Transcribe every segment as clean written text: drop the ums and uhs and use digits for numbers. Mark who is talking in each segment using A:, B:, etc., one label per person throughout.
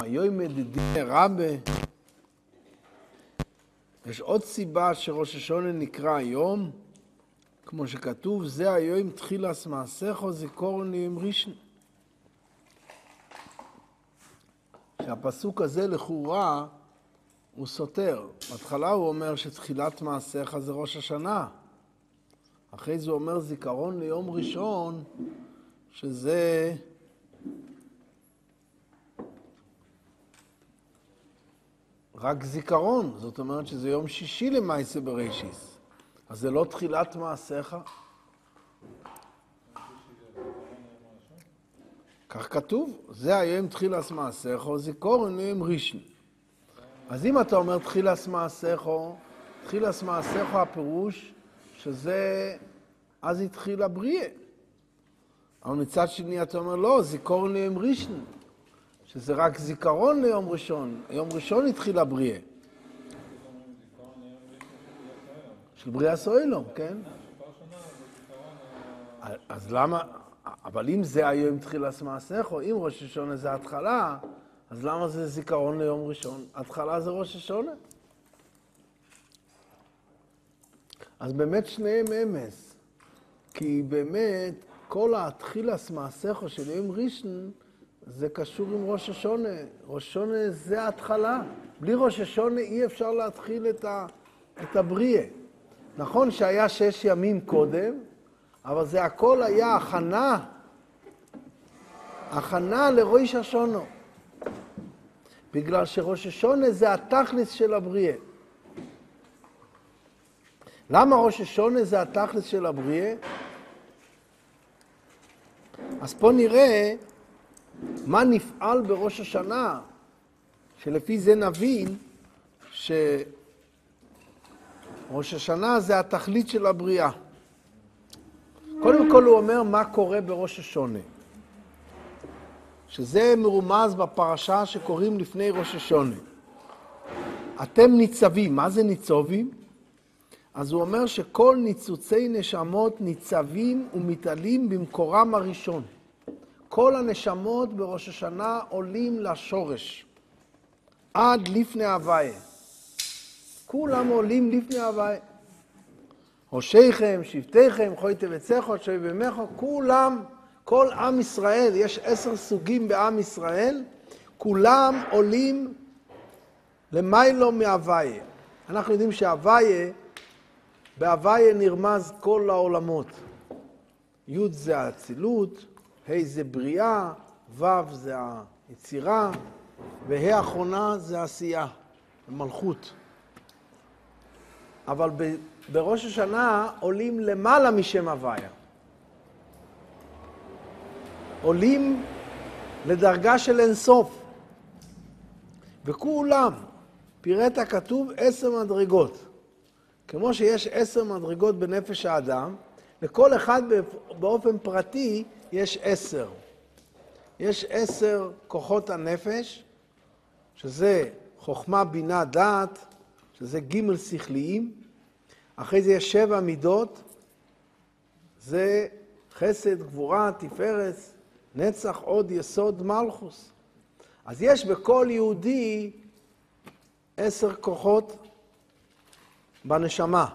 A: היום מדידי רבה. יש עוד סיבה שראש השונה נקרא היום, כמו שכתוב, זה היום תחילת מעשיך זיכרון ליום ראשון. שהפסוק הזה לכאורה הוא סותר. בהתחלה הוא אומר שתחילת מעשיך זה ראש השנה. אחרי זה הוא אומר זיכרון ליום ראשון, שזה רק זיכרון. זאת אומרת שזה יום שישי למעשה בראשיס. אז זה לא תחילת מעשיך. כך כתוב, זה היום תחילת מעשיך זיכרון ליום ראשון. אז אם אתה אומר תחילת מעשיך הפירוש שזה, אז התחיל הבריאה. אבל מצד שני אתה אומר לא, זיכרון ליום ראשון, שזה רק זיכרון ליום ראשון. יום ראשון התחיל הבריאה. של בריאה סוילום, כן? אז למה, אבל אם זה היום תחילת מעשיך, או אם ראש השונה זה התחלה, אז למה זה זיכרון ליום ראשון? התחלה זה ראש השונה. אז באמת שניהם אמס. כי באמת כל התחילת מעשיך של יום ראשון זה קשור עם ראש השונה. ראש השונה זה ההתחלה. בלי ראש השונה אי אפשר להתחיל את הבריאה. נכון שהיה 6 ימים קודם, אבל זה הכל היה הכנה לראש השונה. בגלל שראש השונה זה התכלס של הבריאה. למה ראש השונה זה התכלס של הבריאה? אז פה נראה מה נפעל בראש השנה, שלפי זה נבין שראש השנה זה התכלית של הבריאה. קודם כל הוא אומר מה קורה בראש השונה. שזה מרומז בפרשה שקוראים לפני ראש השונה. אתם ניצבים. מה זה ניצובים? אז הוא אומר שכל ניצוצי נשמות ניצבים ומתעלים במקורם הראשון. כל הנשמות בראש השנה עולים לשורש. עד לפני הוויה. כולם עולים לפני הוויה. ראשיכם, שבטיכם, חויתי וצחו, שוי ומחו, כולם, כל עם ישראל, יש 10 סוגים בעם ישראל, כולם עולים למיילו מהוויה. אנחנו יודעים שההוויה, בהוויה נרמז כל העולמות. י' זה האצילות, ה' זה בריאה, ו' זה היצירה, וה' האחרונה זה עשייה, מלכות. אבל בראש השנה עולים למעלה משם הוויה. עולים לדרגה של אינסוף. וכולם, פירט הכתוב 10 מדרגות. כמו שיש 10 מדרגות בנפש האדם, לכל אחד באופן פרטי יש 10. יש 10 כוחות הנפש, שזה חוכמה, בינה, דעת, שזה ג' שכליים. אחרי זה יש 7 מידות, זה חסד, גבורה, תפארת, נצח, עוד, יסוד, מלכוס. אז יש בכל יהודי 10 כוחות בנשמה.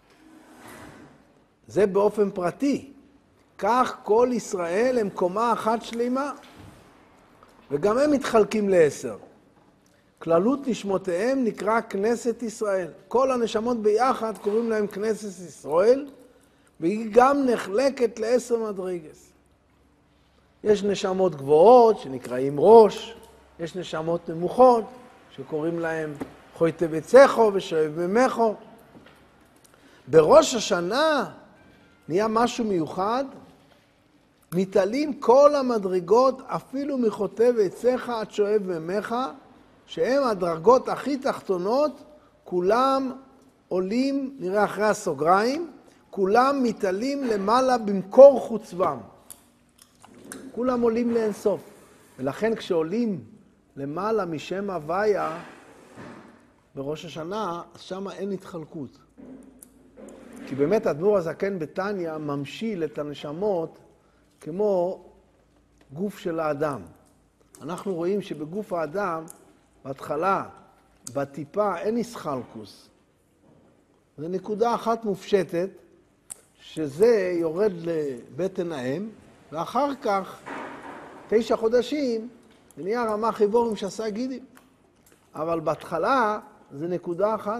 A: זה באופן פרטי. כך כל ישראל הם קומה אחת שלמה. וגם הם מתחלקים ל10. כללות נשמותיהם נקרא כנסת ישראל. כל הנשמות ביחד קוראים להם כנסת ישראל, והיא גם נחלקת ל10 מדרגס. יש נשמות גבוהות שנקראים ראש, יש נשמות נמוכות שקוראים להם חויתי וצחו ושואב ממחו. בראש השנה נהיה משהו מיוחד, מתעלים כל המדרגות אפילו מחוטא וצח עד שואב ממך, שהם הדרגות הכי תחתונות, כולם עולים, נראה אחרי הסוגריים, כולם מתעלים למעלה במקור חוצבם. כולם עולים לאינסוף. ולכן כשעולים למעלה משם הוויה בראש השנה, אז שם אין התחלקות. כי באמת האדמו"ר הזקן בתניא ממשיל את הנשמות כמו גוף של האדם. אנחנו רואים שבגוף האדם, בהתחלה, בטיפה, אין איסחלקוס. זה נקודה אחת מופשטת, שזה יורד לבטן האם, ואחר כך, 9 חודשים, זה נהיה רמ"ח איבורים שעשה גידים. אבל בהתחלה, זה נקודה אחת.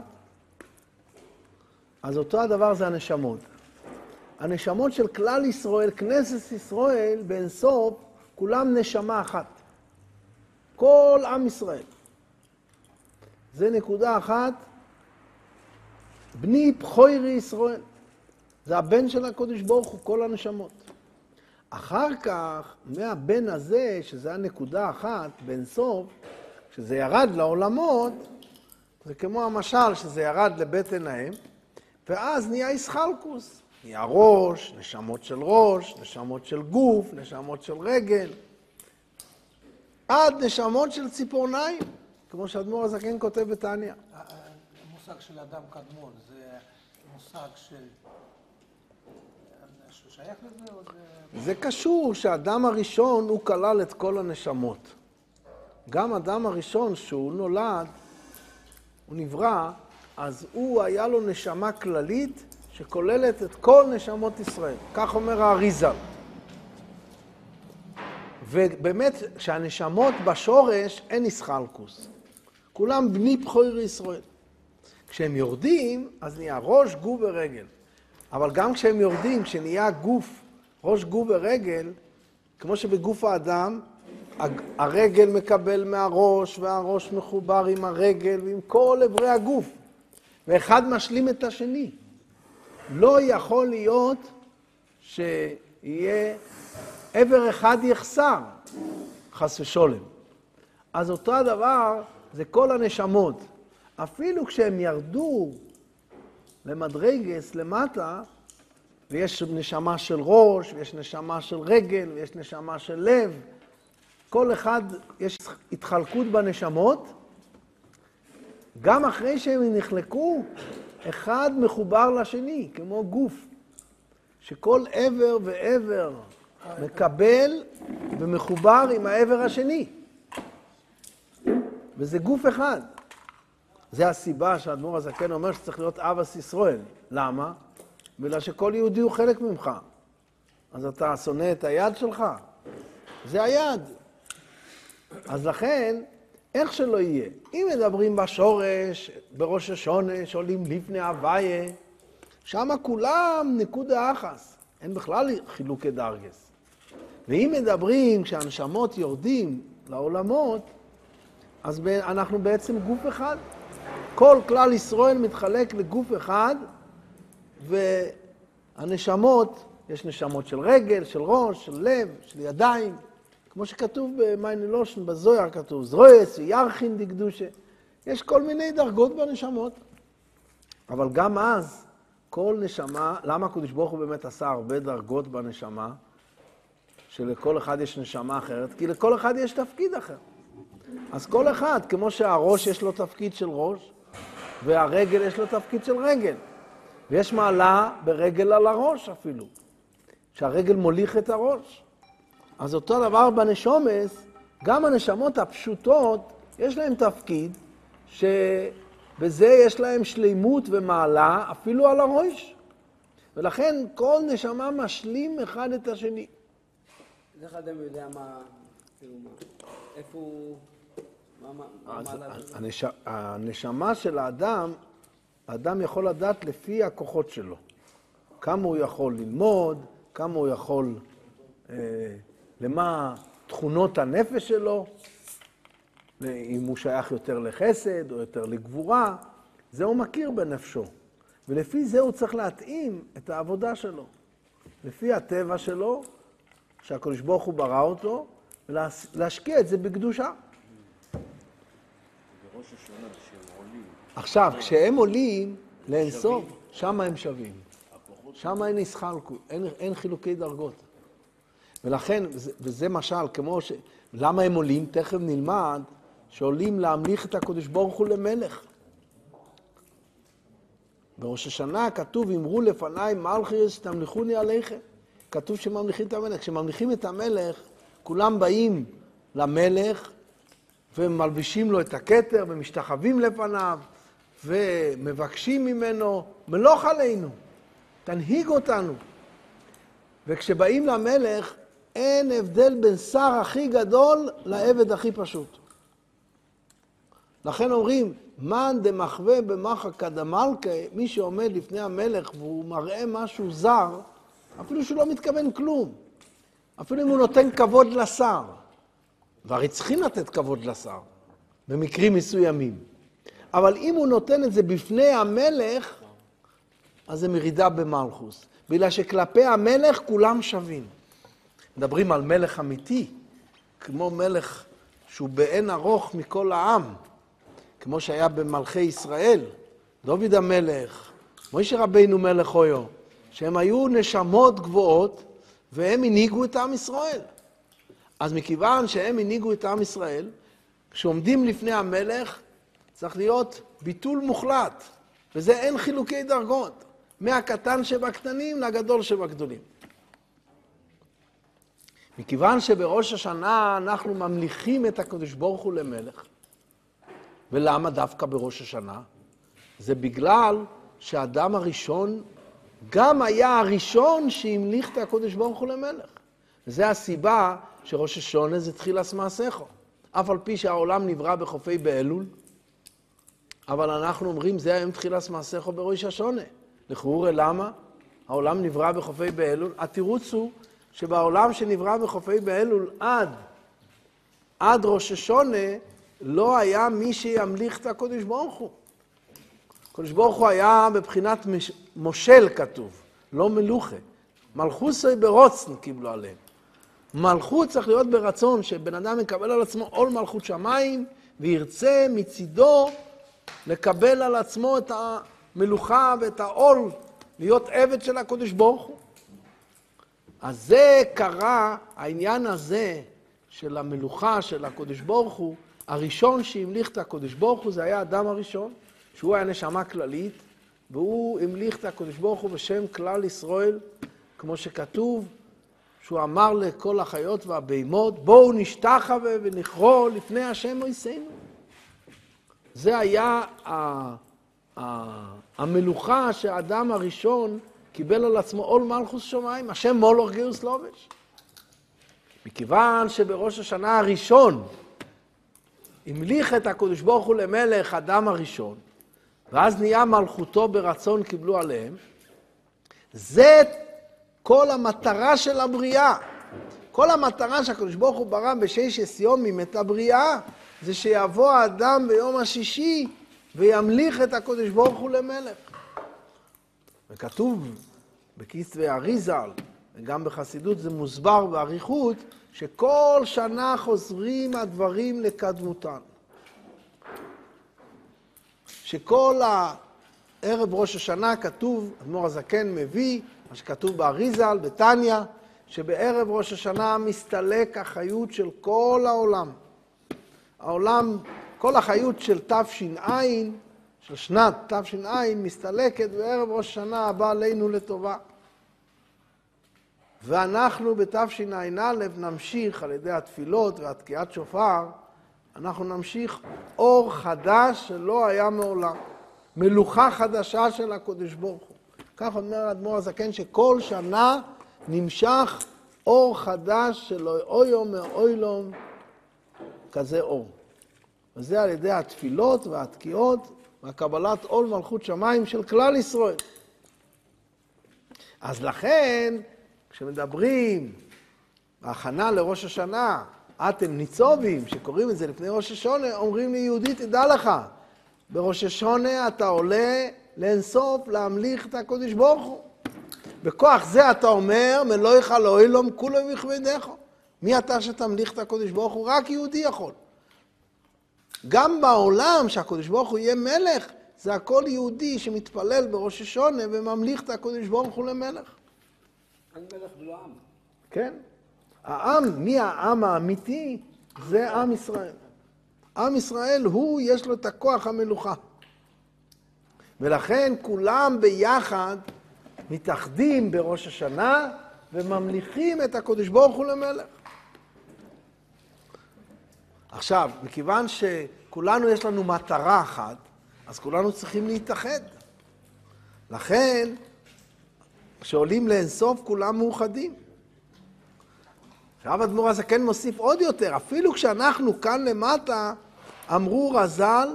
A: אז אותו הדבר זה הנשמות. הנשמות של כלל ישראל, כנסת ישראל, באין סוף, כולם נשמה אחת. כל עם ישראל. זה נקודה אחת. בני בכורי ישראל. זה הבן של הקדוש ברוך הוא, כל הנשמות. אחר כך, מהבן הזה, שזה הנקודה אחת, באין סוף, כשזה ירד לעולמות, זה כמו המשל שזה ירד לבטן האם, ואז נהיה איסחלקוס. נהיה ראש, נשמות של ראש, נשמות של גוף, נשמות של רגל, עד נשמות של ציפורניים, כמו שאדמו"ר הזקן כותב בתניא.
B: המושג של אדם קדמון, זה מושג ששייך לזה או זה...
A: זה קשור שהאדם הראשון הוא כלל את כל הנשמות. גם אדם הראשון שהוא נולד, הוא נברא, אז הוא היה לו נשמה כללית שכוללת את כל נשמות ישראל. כך אומר האריז"ל. ובאמת, שהנשמות בשורש אין איסחלקוס. כולם בני בכורי ישראל. כשהם יורדים, אז נהיה ראש, גוף ורגל. אבל גם כשהם יורדים, כשנהיה גוף, ראש, גוף ורגל, כמו שבגוף האדם, הרגל מקבל מהראש, והראש מחובר עם הרגל ועם כל עברי הגוף. ואחד משלים את השני. לא יכול להיות שיהיה עבר אחד יחסר, חס ושולם. אז אותו הדבר זה כל הנשמות. אפילו כשהם ירדו למדרגס למטה, ויש נשמה של ראש, ויש נשמה של רגל, ויש נשמה של לב, כל אחד יש התחלקות בנשמות, גם אחרי שהם נחלקו, אחד מחובר לשני, כמו גוף, שכל עבר ועבר מקבל ומחובר עם העבר השני. וזה גוף אחד. זה הסיבה שהאדמו"ר הזקן אומר שצריך להיות אבס ישראל. למה? בגלל שכל יהודי הוא חלק ממך. אז אתה שונא את היד שלך? זה היד. אז לכן, איך שלא יהיה, אם מדברים בשורש, בראש השונה, שעולים לפני הוויה, שם כולם נקודה אחס. אין בכלל חילוקי דרגס. ואם מדברים כשהנשמות יורדים לעולמות, אז אנחנו בעצם גוף אחד. כל כלל ישראל מתחלק לגוף אחד, והנשמות, יש נשמות של רגל, של ראש, של לב, של ידיים, כמו שכתוב במייני לושן, בזויר כתוב, זרויס וירחין דקדושה. יש כל מיני דרגות בנשמות. אבל גם אז, כל נשמה, למה הקדוש ברוך הוא באמת עשה הרבה דרגות בנשמה? שלכל אחד יש נשמה אחרת, כי לכל אחד יש תפקיד אחר. אז כל אחד, כמו שהראש יש לו תפקיד של ראש, והרגל יש לו תפקיד של רגל. ויש מעלה ברגל על הראש אפילו, שהרגל מוליך את הראש. אז אותו דבר בנשומס, גם הנשמות הפשוטות, יש להם תפקיד, שבזה יש להם שלימות ומעלה, אפילו על הראש. ולכן כל נשמה משלים אחד את השני.
B: איך אדם יודע מה, איפה הוא,
A: הנשמה של האדם, האדם יכול לדעת לפי הכוחות שלו. כמה הוא יכול ללמוד, כמה הוא יכול, למה תכונות הנפש שלו, אם הוא שייך יותר לחסד או יותר לגבורה, זה הוא מכיר בנפשו. ולפי זה הוא צריך להתאים את העבודה שלו. לפי הטבע שלו, שהקדוש ברוך הוא ברא אותו, ולהשקיע את זה בקדושה.
C: בראש השונה שהם עולים.
A: עכשיו, כשהם עולים לאין סוף, שם הם שווים. שם אין איסחלקות, אין חילוקי דרגות. ולכן, וזה משל, כמו למה הם עולים? תכף נלמד שעולים להמליך את הקדוש ברוך הוא למלך. בראש השנה כתוב, אמרו לפניי מלכיוס תמליכוני עליכם. כתוב שממליכים את המלך. כשממליכים את המלך, כולם באים למלך, ומלבישים לו את הכתר, ומשתחווים לפניו, ומבקשים ממנו, מלוך עלינו, תנהיג אותנו. וכשבאים למלך, אין הבדל בין שר הכי גדול לעבד הכי פשוט. לכן אומרים, מן דמחווה במחא כדמלכה, מי שעומד לפני המלך והוא מראה משהו זר, אפילו שהוא לא מתכוון כלום. אפילו אם הוא נותן כבוד לשר. והרי צריכים לתת כבוד לשר, במקרים מסוימים. אבל אם הוא נותן את זה בפני המלך, אז זה מרידה במלכוס. בגלל שכלפי המלך כולם שווים. מדברים על מלך אמיתי, כמו מלך שהוא באין ארוך מכל העם, כמו שהיה במלכי ישראל, דוד המלך, משה רבינו מלך אויו, שהם היו נשמות גבוהות, והם הנהיגו את עם ישראל. אז מכיוון שהם הנהיגו את עם ישראל, כשעומדים לפני המלך, צריך להיות ביטול מוחלט, וזה אין חילוקי דרגות, מהקטן שבקטנים לגדול שבגדולים. מכיוון שבראש השנה אנחנו ממליכים את הקדוש ברוך הוא למלך, ולמה דווקא בראש השנה? זה בגלל שהאדם הראשון גם היה הראשון שהמליך את הקדוש ברוך הוא למלך. וזה הסיבה שראש השונה זה תחילת מעשיך. אף על פי שהעולם נברא בחופי באלול, אבל אנחנו אומרים זה היום תחילת מעשיך בראש השונה. לכאורה למה? העולם נברא בחופי באלול. התירוץ הוא שבעולם שנברא בחופי באלול עד ראש השונה לא היה מי שימליך את הקדוש ברוך הוא. הקדוש ברוך הוא היה בבחינת מושל כתוב, לא מלוכה. מלכוסי ברוצן קיבלו עליהם. מלכות צריך להיות ברצון, שבן אדם מקבל על עצמו עול מלכות שמיים, וירצה מצידו לקבל על עצמו את המלוכה ואת העול, להיות עבד של הקדוש ברוך הוא. אז זה קרה, העניין הזה של המלוכה של הקדוש ברוך הוא, הראשון שהמליך את הקדוש ברוך הוא זה היה האדם הראשון, שהוא היה נשמה כללית, והוא המליך את הקדוש ברוך הוא בשם כלל ישראל, כמו שכתוב, שהוא אמר לכל החיות והבהמות, בואו נשתחווה ונכרע לפני השם מויסנו. זה היה המלוכה שהאדם הראשון קיבל על עצמו עול מלכות שמיים, השם מולוך גיוס לובש. מכיוון שבראש השנה הראשון המליך את הקדוש ברוך הוא למלך אדם הראשון, ואז נהיה מלכותו ברצון קיבלו עליהם, זה כל המטרה של הבריאה. כל המטרה שהקדוש ברוך הוא ברא בששת ימים את הבריאה, זה שיבוא האדם ביום השישי וימליך את הקדוש ברוך הוא למלך. וכתוב בכתבי אריז"ל, וגם בחסידות זה מוסבר באריכות, שכל שנה חוזרים הדברים לקדמותן. שכל ערב ראש השנה כתוב, אדמו"ר הזקן מביא, מה שכתוב באריז"ל, בתניא, שבערב ראש השנה מסתלק החיות של כל העולם. העולם, כל החיות של תש"ע, של שנת תש"ע, מסתלקת בערב ראש השנה הבא עלינו לטובה. ואנחנו בתשע"א נמשיך על ידי התפילות והתקיעת שופר, אנחנו נמשיך אור חדש שלא היה מעולם. מלוכה חדשה של הקדוש ברוך הוא. כך אומר אדמו"ר הזקן שכל שנה נמשך אור חדש שלא אויו מאוילום כזה אור. וזה על ידי התפילות והתקיעות והקבלת עול מלכות שמיים של כלל ישראל. אז לכן, כשמדברים בהכנה לראש השנה, אתם ניצובים, שקוראים את זה לפני ראש השונה, אומרים לי, יהודי, תדע לך, בראש השונה אתה עולה לאינסוף להמליך את הקדוש ברוך הוא. בכוח זה אתה אומר, מלואיך לאוילום כולו ויכבדך. מי אתה שתמליך את הקדוש ברוך הוא? רק יהודי יכול. גם בעולם שהקדוש ברוך הוא יהיה מלך, זה הכל יהודי שמתפלל בראש השונה וממליך את הקדוש ברוך הוא למלך.
B: אין מלך ולא עם.
A: כן. העם, מי העם האמיתי? זה עם ישראל. עם ישראל הוא, יש לו את הכוח המלוכה. ולכן כולם ביחד מתאחדים בראש השנה וממליכים את הקדוש ברוך הוא למלך. עכשיו, מכיוון שכולנו יש לנו מטרה אחת, אז כולנו צריכים להתאחד. לכן, כשעולים לאינסוף כולם מאוחדים. עכשיו אדמו"ר הזקן מוסיף עוד יותר, אפילו כשאנחנו כאן למטה, אמרו רז"ל,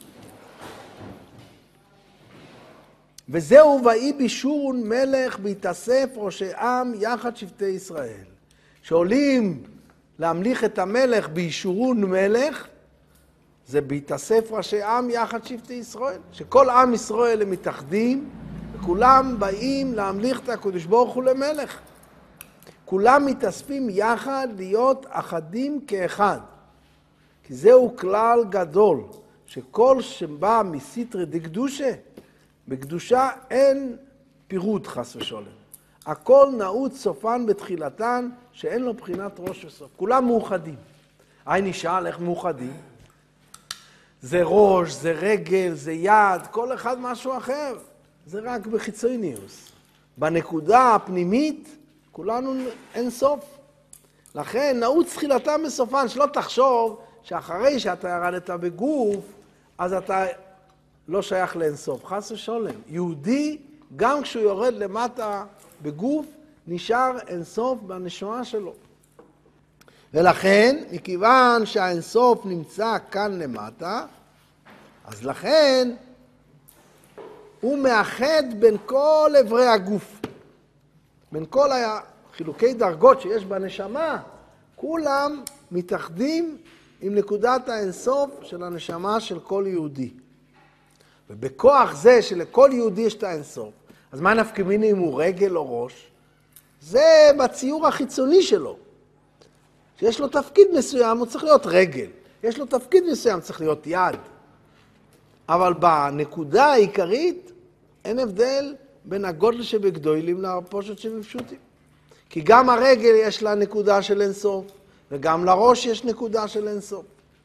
A: וזהו ויהי בישורון מלך בהתאסף ראשי עם יחד שבטי ישראל. שעולים להמליך את המלך בישורון מלך, זה בהתאסף ראשי עם יחד שבטי ישראל. שכל עם ישראל הם מתאחדים, וכולם באים להמליך את הקדוש ברוך הוא למלך. כולם מתאספים יחד להיות אחדים כאחד. כי זהו כלל גדול, שכל שבא מסיטרא דקדושה, בקדושה אין פירוט חס ושלום. הכל נעוץ סופן בתחילתן, שאין לו בחינת ראש וסוף. כולם מאוחדים. נשאל איך מאוחדים? זה ראש, זה רגל, זה יד, כל אחד משהו אחר. זה רק בחיצוניוס. בנקודה הפנימית, כולנו אין סוף. לכן נעוץ תחילתם בסופן, שלא תחשוב שאחרי שאתה ירדת בגוף, אז אתה לא שייך לאין סוף. חס ושלום. יהודי, גם כשהוא יורד למטה בגוף, נשאר אין סוף בנשמה שלו. ולכן, מכיוון שהאין סוף נמצא כאן למטה, אז לכן הוא מאחד בין כל עברי הגוף. בין כל החילוקי דרגות שיש בנשמה, כולם מתאחדים עם נקודת האינסוף של הנשמה של כל יהודי. ובכוח זה שלכל יהודי יש את האינסוף, אז מה נפקא מינה אם הוא רגל או ראש? זה בציור החיצוני שלו. שיש לו תפקיד מסוים, הוא צריך להיות רגל. יש לו תפקיד מסוים, צריך להיות יד. אבל בנקודה העיקרית, אין הבדל בין הגודל שבגדולים לפושט שבפשוטים. כי גם הרגל יש לה נקודה של אינסוף, וגם לראש יש נקודה של אינסוף.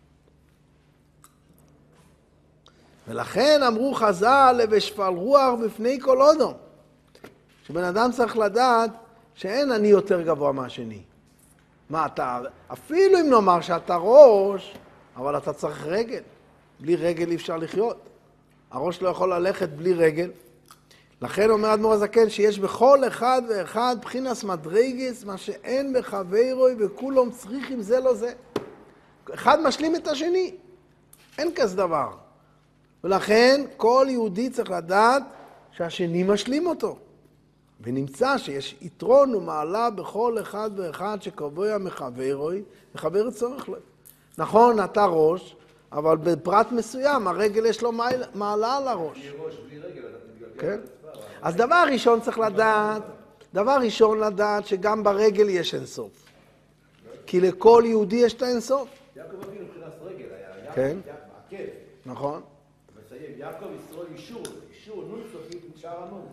A: ולכן אמרו חז"ל, ושפל רוח בפני כל אדם. שבן אדם צריך לדעת שאין אני יותר גבוה מהשני. מה אתה, אפילו אם נאמר שאתה ראש, אבל אתה צריך רגל. בלי רגל אי אפשר לחיות. הראש לא יכול ללכת בלי רגל. לכן אומר אדמו"ר הזקן שיש בכל אחד ואחד בחינס מדרגס, מה שאין בחברוי וכולם צריכים זה לא זה. אחד משלים את השני. אין כזה דבר. ולכן כל יהודי צריך לדעת שהשני משלים אותו. ונמצא שיש יתרון ומעלה בכל אחד ואחד שקובע מחברוי, מחבר צורך לו. נכון, אתה ראש, אבל בפרט מסוים, הרגל יש לו מעלה על הראש.
C: בלי ראש, בלי רגל, אתה מתגלגל.
A: כן? אז דבר ראשון צריך לדעת, שגם ברגל יש אינסוף. כי לכל יהודי יש את האינסוף.
C: יעקב אבינו מבחינת רגל היה,
A: כן.
C: עקב.
A: נכון.
C: מסיים, יעקב ישראל אישור, נון סופית משאר המון.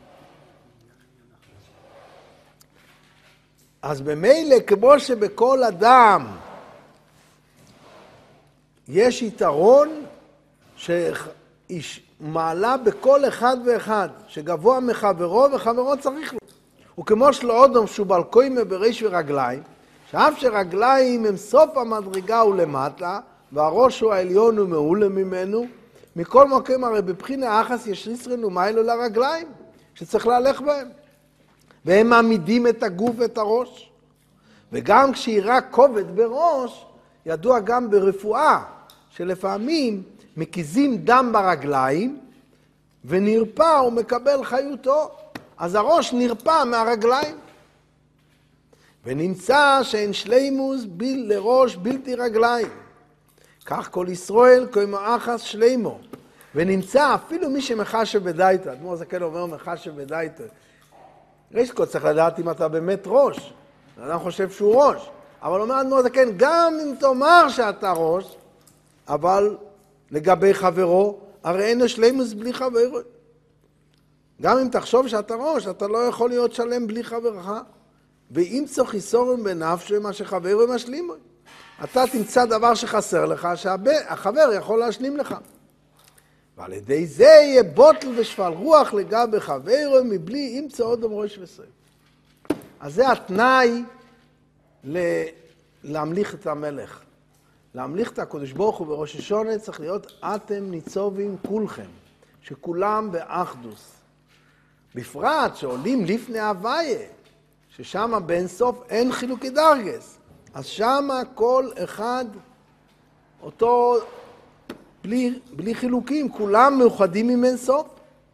A: אז במילא, כמו שבכל אדם יש יתרון שמעלה בכל אחד ואחד, שגבוה מחברו וחברו צריך לו. וכמו שלאודם שהוא בעל קוימה בראש ורגליים, שאף שרגליים הם סוף המדרגה ולמטה, והראש הוא העליון ומעולה ממנו, מכל מקום הרי בבחינה אחס יש ישרין ומיילו לרגליים, שצריך להלך בהם. והם מעמידים את הגוף ואת הראש. וגם כשיראה כובד בראש, ידוע גם ברפואה, שלפעמים מקיזים דם ברגליים, ונרפא ומקבל חיותו. אז הראש נרפא מהרגליים. ונמצא שאין שלימוס לראש בלתי רגליים. כך כל ישראל כמו אחס שלימו. ונמצא אפילו מי שמחשב בדייתא. אדמו"ר הזקן אומר מחשב בדייתא. ראשית, צריך לדעת אם אתה באמת ראש. האדם חושב שהוא ראש. אבל אומר אדמו"ר הזקן, גם אם תאמר שאתה ראש, אבל לגבי חברו, הרי אין שלימוס בלי חברו. גם אם תחשוב שאתה ראש, אתה לא יכול להיות שלם בלי חברך. ואם צריך איסורם בנפשו, מה שחברו משלים. אתה תמצא דבר שחסר לך, שהחבר יכול להשלים לך. ועל ידי זה יהיה בוטל ושפל רוח לגבי חברו, מבלי ימצא עוד ראש וסוף. אז זה התנאי להמליך את המלך. להמליך את הקדוש ברוך הוא בראש השונה צריך להיות אתם ניצובים כולכם, שכולם באחדוס. בפרט שעולים לפני הוויה, ששם בין סוף אין חילוקי דרגס. אז שם כל אחד אותו בלי חילוקים, כולם מאוחדים עם אין סוף.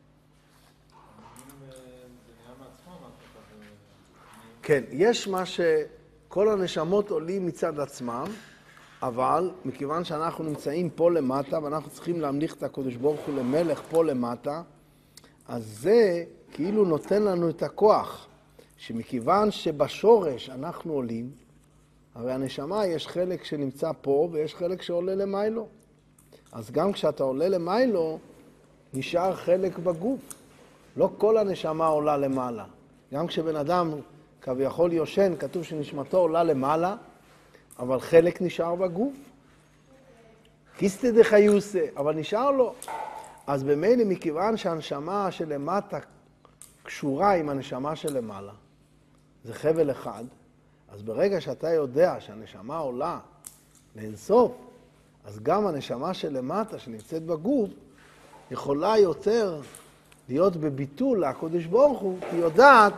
A: כן, יש מה שכל הנשמות עולים מצד עצמם, אבל מכיוון שאנחנו נמצאים פה למטה, ואנחנו צריכים להמליך את הקדוש ברוך הוא למלך פה למטה, אז זה כאילו נותן לנו את הכוח, שמכיוון שבשורש אנחנו עולים, הרי הנשמה יש חלק שנמצא פה ויש חלק שעולה למיילו. אז גם כשאתה עולה למיילו, נשאר חלק בגוף. לא כל הנשמה עולה למעלה. גם כשבן אדם כביכול יושן, כתוב שנשמתו עולה למעלה, אבל חלק נשאר בגוף. כיסתא דחיוסא, אבל נשאר לו. אז במילא מכיוון שהנשמה שלמטה קשורה עם הנשמה שלמעלה, זה חבל אחד, אז ברגע שאתה יודע שהנשמה עולה לאינסוף, אז גם הנשמה שלמטה שנמצאת בגוף יכולה יותר להיות בביטול לקדוש ברוך הוא, כי יודעת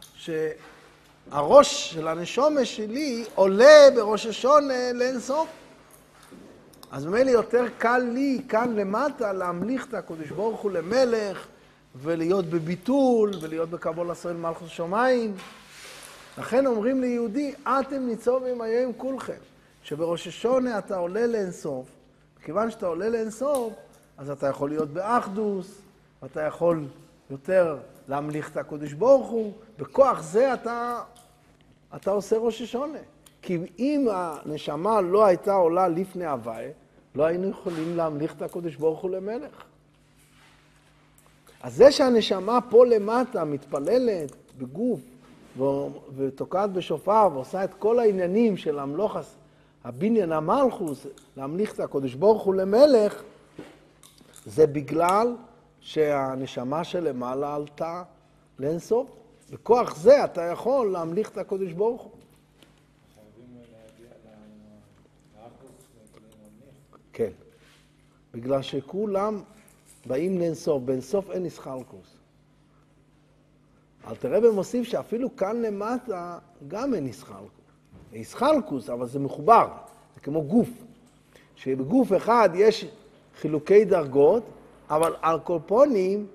A: שהראש של הנשמה שלי עולה בראש השונה לאינסוף. אז ממילא יותר קל לי כאן למטה להמליך את הקדוש ברוך הוא למלך ולהיות בביטול ולהיות בקבול עשוי מלכות שמיים. לכן אומרים ליהודי, אתם ניצובים היום כולכם, שבראש השונה אתה עולה לאינסוף. כיוון שאתה עולה לאינסוף, אז אתה יכול להיות באחדוס, אתה יכול יותר להמליך את הקדוש ברוך הוא, בכוח זה אתה עושה ראש השונה. כי אם הנשמה לא הייתה עולה לפני הוויה, לא היינו יכולים להמליך את הקדוש ברוך הוא למלך. אז זה שהנשמה פה למטה מתפללת בגוף, ותוקעת בשופר, ועושה את כל העניינים של המלוכס, הבניין המלכוס, להמליך את הקדוש ברוך הוא למלך, זה בגלל שהנשמה שלמעלה עלתה לאינסוף. בכוח זה אתה יכול להמליך את הקדוש ברוך הוא.
D: חייבים להגיע לאחדוס ולהמליך.
A: כן. בגלל שכולם באים לאינסוף, באינסוף אין איסחלקוס. אלתר רבי מוסיף שאפילו כאן למטה גם אין איסחלקוס. איסחלקוס, אבל זה מחובר, זה כמו גוף. שבגוף אחד יש חילוקי דרגות, אבל על קולפונים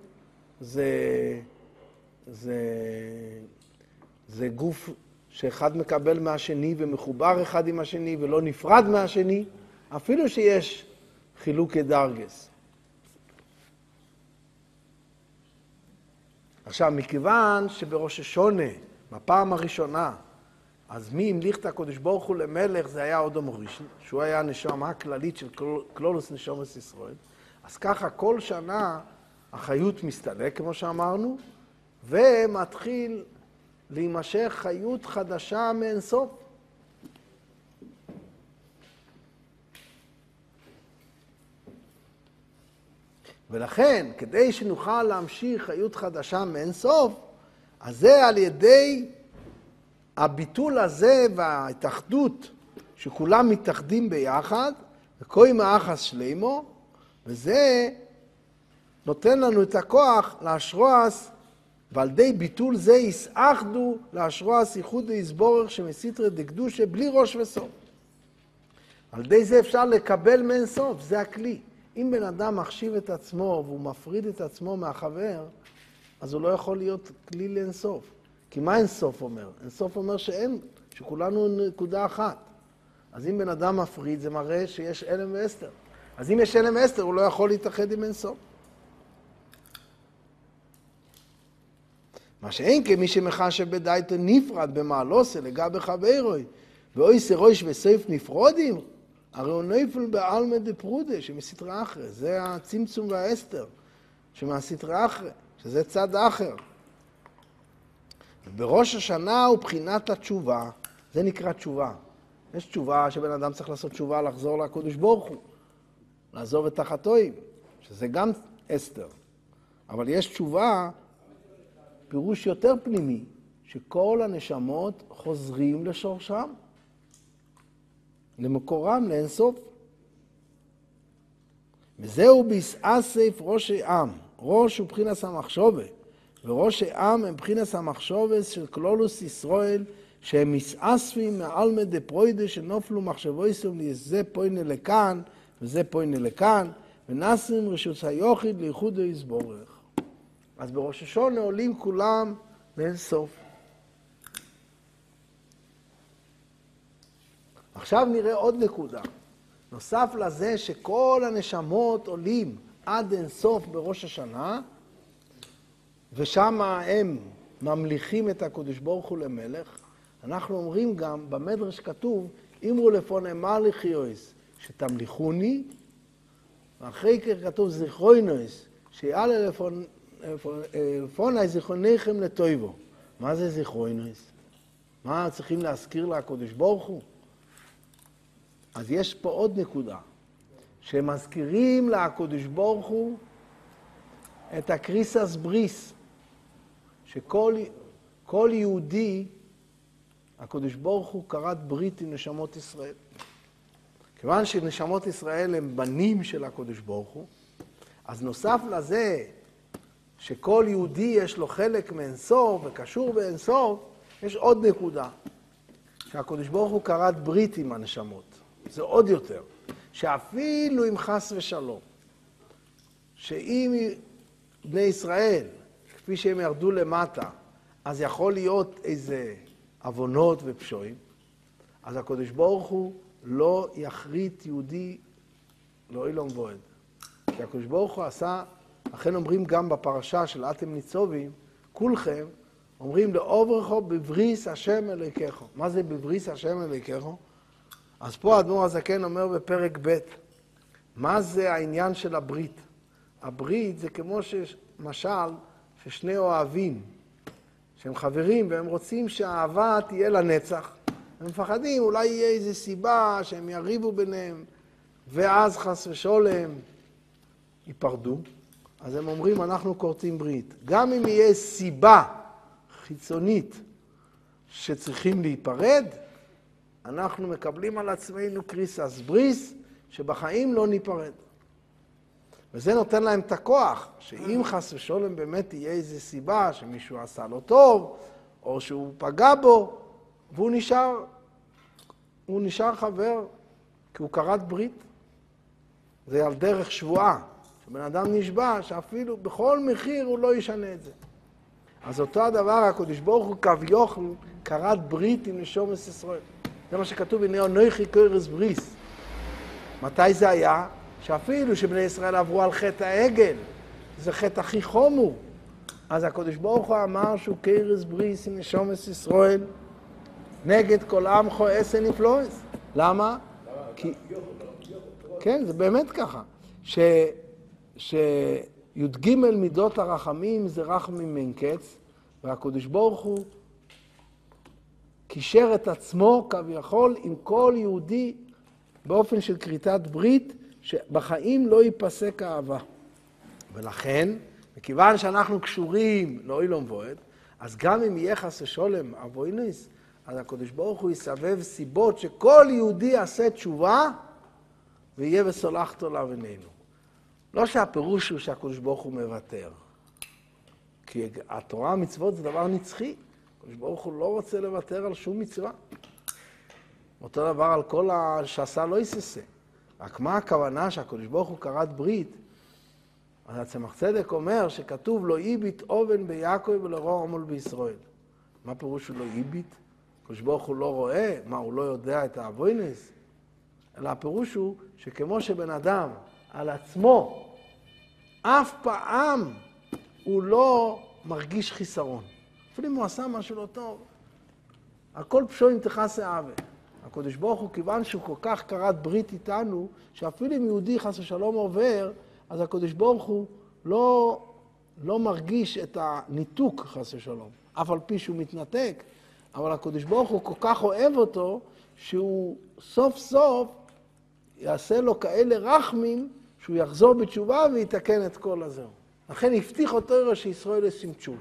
A: זה גוף שאחד מקבל מהשני ומחובר אחד עם השני ולא נפרד מהשני, אפילו שיש חילוקי דרגס. עכשיו, מכיוון שבראש השונה, בפעם הראשונה, אז מי המליך את הקדוש ברוך הוא למלך, זה היה אדם ראשון, שהוא היה הנשמה הכללית של כלולוס נשמת ישראל. אז ככה כל שנה החיות מסתלק, כמו שאמרנו, ומתחיל להימשך חיות חדשה מאינסוף. ולכן, כדי שנוכל להמשיך חיות חדשה מאינסוף, אז זה על ידי הביטול הזה וההתאחדות, שכולם מתאחדים ביחד, וקוראים האחס שלימו, וזה נותן לנו את הכוח להשרועס, ועל ידי ביטול זה יסאחדו להשרועס ייחוד ויסבורך שמסיתרא דקדושה בלי ראש וסוף. על ידי זה אפשר לקבל מאינסוף, זה הכלי. אם בן אדם מחשיב את עצמו והוא מפריד את עצמו מהחבר, אז הוא לא יכול להיות כלי לאינסוף. כי מה אינסוף אומר? אינסוף אומר שאין, שכולנו נקודה אחת. אז אם בן אדם מפריד, זה מראה שיש אלם ואסתר. אז אם יש אלם ואסתר, הוא לא יכול להתאחד עם אינסוף. מה שאין כמי שמחשב בדייתו נפרד במעלוסה לגבי חברוי, ואויסה ראש וסייף נפרודים, הרי הוא נפל בעלמא דפרודה, שמסתרא אחרא. זה הצמצום והאסתר, שמהסתרא אחרא, שזה צד אחר. בראש השנה הוא בחינת התשובה, זה נקרא תשובה. יש תשובה שבן אדם צריך לעשות תשובה, לחזור לקדוש ברוך הוא, לעזוב את החטאים, שזה גם אסתר. אבל יש תשובה, פירוש יותר פנימי, שכל הנשמות חוזרים לשורשם. למקורם לאינסוף. וזהו ביסאסף ראשי עם. ראש הוא בחינס המחשובה, וראשי עם הם בחינס המחשובס של כלולוס ישראל, שהם מסאספים מעלמא דפרוידה שנופלו מחשבויסום לזה פוינה לכאן וזה פוינה לכאן, ונסים רשות היוחיד לייחודו יסבורך. אז בראש השונה עולים כולם לאין סוף. עכשיו נראה עוד נקודה. נוסף לזה שכל הנשמות עולים עד אין סוף בראש השנה, ושם הם ממליכים את הקדוש ברוך הוא למלך. אנחנו אומרים גם במדרש כתוב, אמרו לפוני מליכיוס שתמליכוני, ואחרי כך כתוב זיכרוינוס, שיעלה לפוני זיכרוניכם לטויבו. מה זה זיכרוינוס? מה צריכים להזכיר לקדוש ברוך הוא? אז יש פה עוד נקודה, שמזכירים לקדוש ברוך הוא את הקריסס בריס, שכל יהודי, הקדוש ברוך הוא כרת ברית עם נשמות ישראל. כיוון שנשמות ישראל הם בנים של הקדוש ברוך הוא, אז נוסף לזה שכל יהודי יש לו חלק מאינסוף וקשור באינסוף, יש עוד נקודה, שהקדוש ברוך הוא כרת ברית עם הנשמות. זה עוד יותר, שאפילו אם חס ושלום, שאם בני ישראל, כפי שהם ירדו למטה, אז יכול להיות איזה עוונות ופשועים, אז הקדוש ברוך הוא לא יכרית יהודי לא אילום ועד. כי הקדוש ברוך הוא עשה, אכן אומרים גם בפרשה של אתם ניצובים, כולכם אומרים לעוברכו בבריס השם אלוהיכךו. מה זה בבריס השם אלוהיכךו? אז פה האדמו"ר הזקן אומר בפרק ב', מה זה העניין של הברית? הברית זה כמו משל ששני אוהבים, שהם חברים והם רוצים שהאהבה תהיה לנצח. הם מפחדים, אולי יהיה איזו סיבה שהם יריבו ביניהם, ואז חס ושולם ייפרדו. אז הם אומרים, אנחנו כורתים ברית. גם אם יהיה סיבה חיצונית שצריכים להיפרד, אנחנו מקבלים על עצמנו קריסס בריס, שבחיים לא ניפרד. וזה נותן להם את הכוח, שאם חס ושולם באמת תהיה איזו סיבה שמישהו עשה לו טוב, או שהוא פגע בו, והוא נשאר חבר, כי הוא כרת ברית. זה על דרך שבועה, שבן אדם נשבע שאפילו בכל מחיר הוא לא ישנה את זה. אז אותו הדבר, הקדוש ברוך הוא כביכול כרת ברית עם נשומת ישראל. זה מה שכתוב, הנה אנוכי כורש בריס. מתי זה היה? שאפילו שבני ישראל עברו על חטא העגל, זה חטא הכי חמור. אז הקדוש ברוך הוא אמר שהוא כורש בריס עם נשומת ישראל, נגד כל עמכו עשה נפלוס. למה? כי... כן, זה באמת ככה. שי"ג מידות הרחמים זה רחמים אין קץ, והקדוש ברוך הוא קישר את עצמו כביכול עם כל יהודי באופן של כריתת ברית, שבחיים לא ייפסק האהבה. ולכן, מכיוון שאנחנו קשורים לא אילום ועד, אז גם אם יהיה חס ושולם אבוינוס, אז הקדוש ברוך הוא יסבב סיבות שכל יהודי יעשה תשובה ויהיה וסולחתו לאבנינו. לא שהפירוש הוא שהקדוש ברוך הוא מוותר. כי התורה המצוות זה דבר נצחי. הקדוש ברוך הוא לא רוצה לוותר על שום מצווה. אותו דבר על כל שעשה לא יססה. רק מה הכוונה שהקדוש ברוך הוא כרת ברית? אז הצמח צדק אומר שכתוב לו איבית אובן ביעקב ולרוע עמול בישראל. מה פירוש הוא לא איבית? הקדוש ברוך הוא לא רואה? מה, הוא לא יודע את האבוינס? אלא הפירוש הוא שכמו שבן אדם על עצמו, אף פעם הוא לא מרגיש חיסרון. אפילו אם הוא עשה משהו לא טוב, הכל פשועים תכסה עוול. הקדוש ברוך הוא, כיוון שהוא כל כך כרת ברית איתנו, שאפילו אם יהודי חס ושלום עובר, אז הקדוש ברוך הוא לא מרגיש את הניתוק חס ושלום. אף על פי שהוא מתנתק, אבל הקדוש ברוך הוא כל כך אוהב אותו, שהוא סוף סוף יעשה לו כאלה רחמים, שהוא יחזור בתשובה ויתקן את כל הזה. לכן הבטיח אותו ראש ישראל לשים תשובה.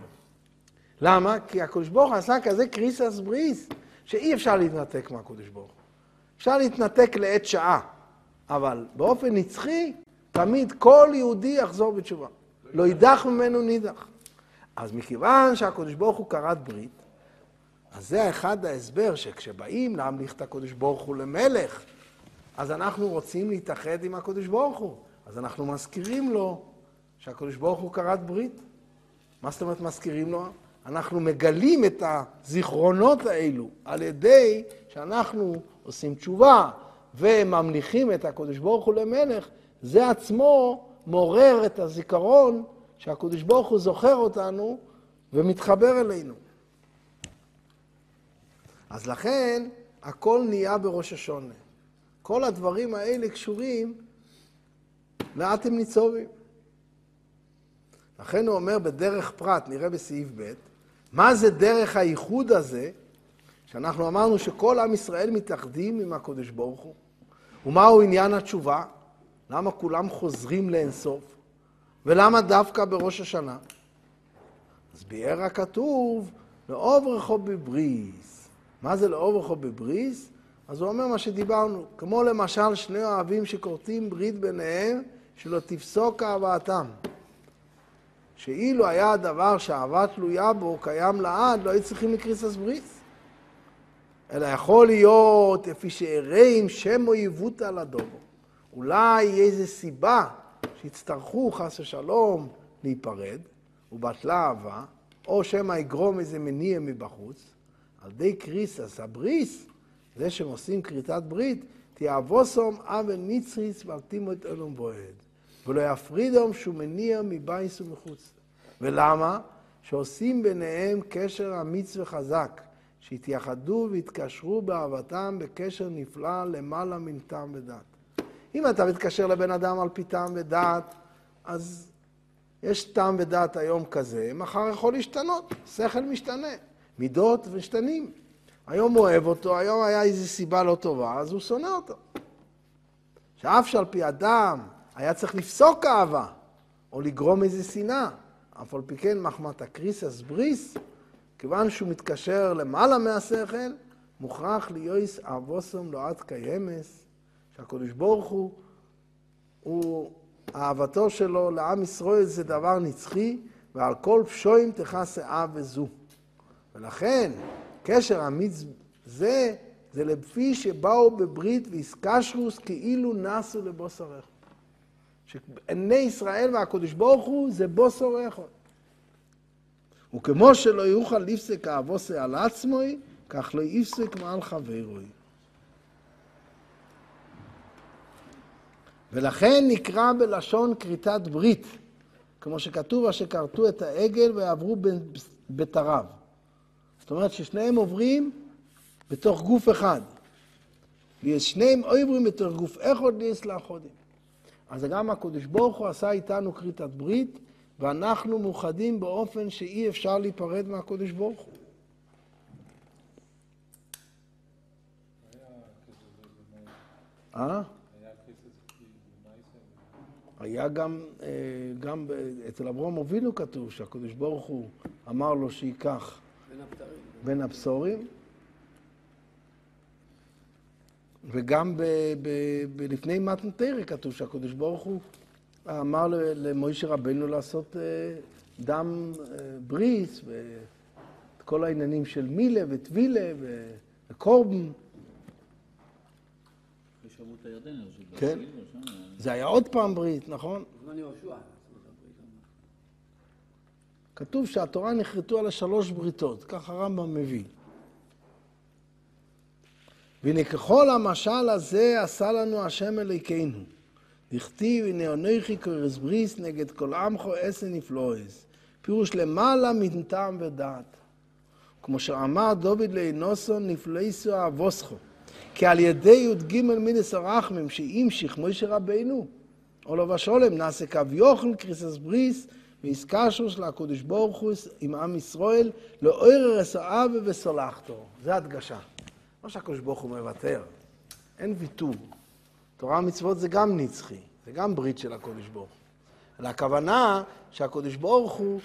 A: למה? כי הקדוש ברוך הוא עשה כזה קריסס בריס, שאי אפשר להתנתק מהקדוש ברוך הוא. אפשר להתנתק לעת שעה, אבל באופן נצחי, תמיד כל יהודי יחזור בתשובה. לא יידח ממנו נידח. אז מכיוון שהקדוש ברוך הוא כרת ברית, אז זה אחד ההסבר שכשבאים להמליך את הקדוש ברוך הוא למלך, אז אנחנו רוצים להתאחד עם הקדוש ברוך הוא. אז אנחנו מזכירים לו שהקדוש ברוך הוא כרת ברית. מה זאת אומרת מזכירים לו? אנחנו מגלים את הזיכרונות האלו על ידי שאנחנו עושים תשובה וממליכים את הקדוש ברוך הוא למלך. זה עצמו מעורר את הזיכרון שהקדוש ברוך הוא זוכר אותנו ומתחבר אלינו. אז לכן הכל נהיה בראש השונה. כל הדברים האלה קשורים לאתם ניצובים. לכן הוא אומר בדרך פרט, נראה בסעיף ב', מה זה דרך הייחוד הזה, שאנחנו אמרנו שכל עם ישראל מתאחדים עם הקדוש ברוך הוא. ומהו עניין התשובה? למה כולם חוזרים לאינסוף? ולמה דווקא בראש השנה? אז ביאר הכתוב, לאוב רחוב בבריס. מה זה לאוב רחוב בבריס? אז הוא אומר מה שדיברנו, כמו למשל שני אוהבים שכורתים ברית ביניהם, שלא תפסוק אהבתם. שאילו היה הדבר שהאהבה תלויה בו קיים לעד, לא היו צריכים לקריסס בריס. אלא יכול להיות, לפי שהראים שם אויבות על הדובו. אולי יהיה איזו סיבה שיצטרכו חס ושלום להיפרד, ובטלה אהבה, או שמא יגרום איזה מניע מבחוץ, על די קריסס הבריס, זה שהם עושים כריתת ברית, תיאבוסום אבל ניצריס ועלתימו את אלום בועד. ולא יפרידום שהוא מניע מבייס ומחוץ. ולמה? שעושים ביניהם קשר אמיץ וחזק, שהתייחדו והתקשרו באהבתם בקשר נפלא למעלה מן טעם ודעת. אם אתה מתקשר לבן אדם על פי טעם ודעת, אז יש טעם ודעת היום כזה, מחר יכול להשתנות, שכל משתנה, מידות משתנים. היום הוא אוהב אותו, היום היה איזו סיבה לא טובה, אז הוא שונא אותו. שאף שעל פי אדם היה צריך לפסוק אהבה, או לגרום איזו שנאה, אף על פי כן מחמת הקריסס בריס, כיוון שהוא מתקשר למעלה מהשכל, מוכרח ליועס אהבוסום לא עד קיימס, שהקדוש ברוך הוא אהבתו שלו לעם ישראל זה דבר נצחי, ועל כל פשועים תכסה אהב וזו. ולכן, קשר אמיץ זה לפי שבאו בברית והסקשרוס כאילו נסו לבוסר אחד. שעיני ישראל והקדוש ברוך הוא זה בוסר אחד. וכמו שלא יוכל לפסק אהבוסה על עצמוי, כך לא יפסק מעל חברוי. ולכן נקרא בלשון כריתת ברית, כמו שכתוב אשר כרתו את העגל ויעברו בתריו. זאת אומרת ששניהם עוברים בתוך גוף אחד. ושניהם עוברים בתוך גוף אחד ליסלח חודים. אז גם הקדוש ברוך הוא עשה איתנו כריתת ברית, ואנחנו מאוחדים באופן שאי אפשר להיפרד מהקדוש ברוך הוא. היה גם אצל אברהם אבינו כתוב שהקדוש ברוך הוא אמר לו שיקח בין הבשורים, וגם לפני מתן תורה כתוב שהקדוש ברוך הוא אמר למוישה רבנו לעשות דם בריס ואת כל העניינים של מילה וטבילה וקורבן.
E: בשבות הירדן.
A: כן. זה היה עוד פעם ברית, נכון? כתוב שהתורה נחרטו על 3 בריתות, כך הרמב"ם מביא. והנה ככל המשל הזה עשה לנו השם אלוקינו. דכתיב הנה אנוכי קורס בריס נגד כל עמכו עשה נפלאוס. פירוש למעלה מן טעם ודעת. כמו שאמר דוד לאנוסון נפלאיסו אהבוסכו. כי על ידי י"ג מידס הרחמים שהמשיך מוישה רבנו, עולו ושולם נעשה כביכול קריסס בריס והזכשוס לקדוש ברוך הוא עם עם ישראל לעורר אסאב וסולחתו. זה הדגשה. לא שהקדוש ברוך הוא מוותר, אין ויתור. תורה ומצוות זה גם נצחי, זה גם ברית של הקדוש ברוך הוא. אלא הכוונה שהקדוש ברוך הוא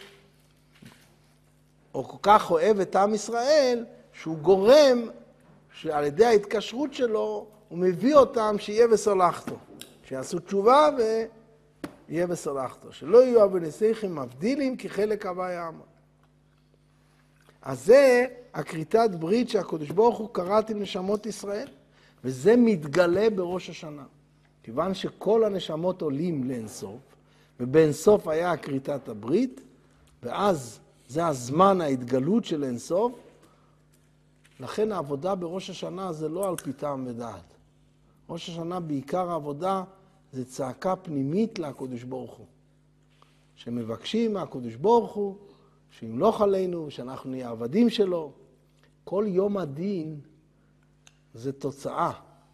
A: כל כך אוהב את עם ישראל שהוא גורם שעל ידי ההתקשרות שלו הוא מביא אותם שיהיה וסולחתו. שיעשו תשובה ויהיה וסולחתו. שלא יהיו אבנסיכם מבדילים כי חלק הוויה עמה. אז זה הכריתת ברית שהקדוש ברוך הוא כרת עם נשמות ישראל, וזה מתגלה בראש השנה. כיוון שכל הנשמות עולים לאינסוף, ובאינסוף היה הכריתת הברית, ואז זה הזמן ההתגלות של אינסוף, לכן העבודה בראש השנה זה לא על פי טעם ודעת. ראש השנה בעיקר העבודה זה צעקה פנימית לקדוש ברוך הוא. שמבקשים מהקדוש ברוך הוא, שימלוך עלינו, שאנחנו נהיה עבדים שלו. כל יום הדין זה תוצאה.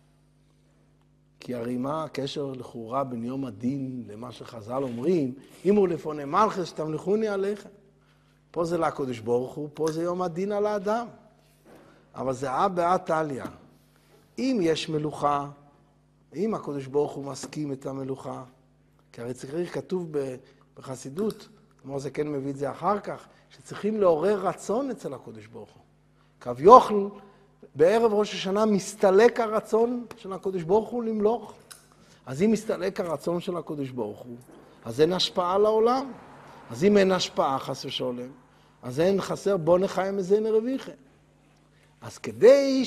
A: כי הרי מה הקשר לכאורה בין יום הדין למה שחז"ל אומרים, אם הוא לפני מלכס שתמליכוני עליכם. פה זה לקדוש ברוך הוא, פה זה יום הדין על האדם. אבל זה באה תליא. אם יש מלוכה, אם הקדוש ברוך הוא מסכים את המלוכה, כי הרי צריך כתוב בחסידות, כמו זה כן מביא את זה אחר כך, שצריכים לעורר רצון אצל הקדוש ברוך הוא. כביכול, בערב ראש השנה מסתלק הרצון של הקדוש ברוך הוא למלוך. אז אם מסתלק הרצון של הקדוש ברוך הוא, אז אין השפעה לעולם. אז אם אין השפעה חס ושלום, אז אין חסר בוא נחיים מזין רוויכם. אז כדי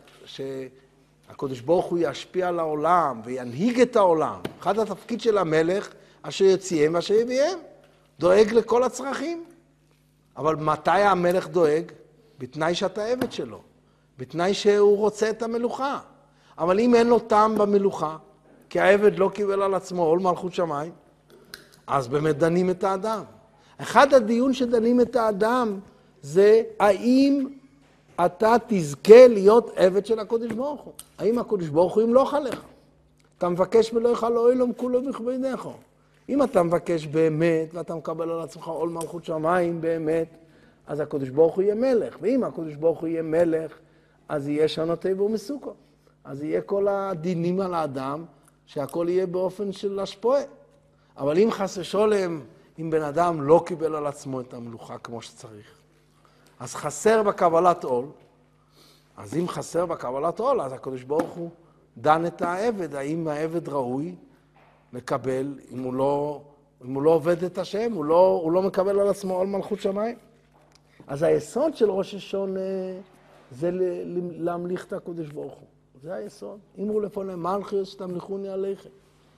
A: שהקדוש ברוך הוא ישפיע על העולם וינהיג את העולם, אחד התפקיד של המלך, אשר יוציאם ואשר יביאם, דואג לכל הצרכים. אבל מתי המלך דואג? בתנאי שאתה עבד שלו, בתנאי שהוא רוצה את המלוכה. אבל אם אין לו טעם במלוכה, כי העבד לא קיבל על עצמו עול מלכות שמיים, אז באמת דנים את האדם. אחד הדיון שדנים את האדם זה האם אתה תזכה להיות עבד של הקדוש ברוך הוא. האם הקדוש ברוך הוא ימלוך עליך? אתה מבקש ולא יכל אוהלום כולו בכבודך. אם אתה מבקש באמת ואתה מקבל על עצמך עול מלכות שמיים באמת, אז הקדוש ברוך הוא יהיה מלך. ואם הקדוש ברוך הוא יהיה מלך, אז יהיה שנותי בו מסוכו. אז יהיה כל הדינים על האדם, שהכל יהיה באופן של השפועה. אבל אם חס ושלום, אם בן אדם לא קיבל על עצמו את המלוכה כמו שצריך, אז חסר בקבלת עול. אז אם חסר בקבלת עול, אז הקדוש ברוך הוא דן את העבד. האם העבד ראוי לקבל, אם הוא לא עובד את השם, הוא לא מקבל על עצמו עול מלכות שמיים. אז היסוד של ראש השונה זה להמליך את הקדוש ברוך הוא. זה היסוד. אם הוא לפני מלכוס שתמליכוני עליכם.